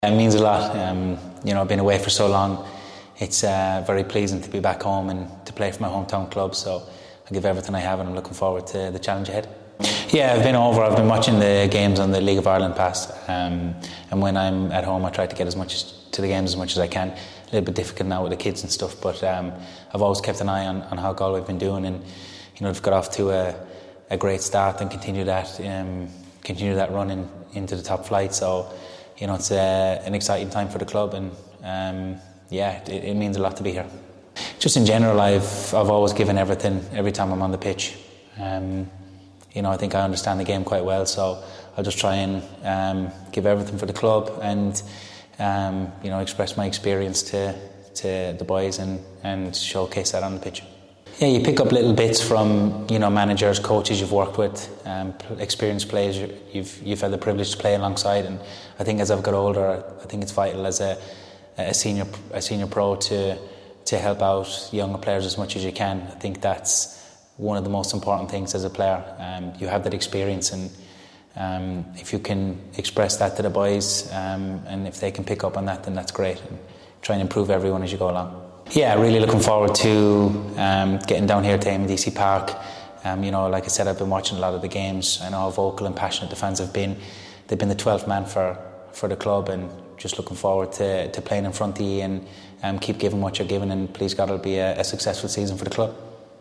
It means a lot. I've been away for so long. It's very pleasing to be back home and to play for my hometown club. So I give everything I have, and I'm looking forward to the challenge ahead. Yeah, I've been over. I've been watching the games on the League of Ireland Pass, and when I'm at home, I try to get as much to the games as much as I can. A little bit difficult now with the kids and stuff, but I've always kept an eye on how Galway have been doing, and they've got off to a great start and continue that run into the top flight. So it's an exciting time for the club, and it means a lot to be here. Just in general, I've always given everything every time I'm on the pitch. I think I understand the game quite well, so I'll just try and give everything for the club and express my experience to the boys and showcase that on the pitch. Yeah, you pick up little bits from managers, coaches you've worked with, experienced players you've had the privilege to play alongside, and I think as I've got older, I think it's vital as a senior pro to help out younger players as much as you can. I think that's one of the most important things as a player. You have that experience, and if you can express that to the boys, and if they can pick up on that, then that's great. And try and improve everyone as you go along. Yeah, really looking forward to getting down here to AMDC Park. Like I said, I've been watching a lot of the games. I know how vocal and passionate the fans have been. They've been the 12th man for the club, and just looking forward to playing in front of you and keep giving what you're giving, and please God, it'll be a successful season for the club.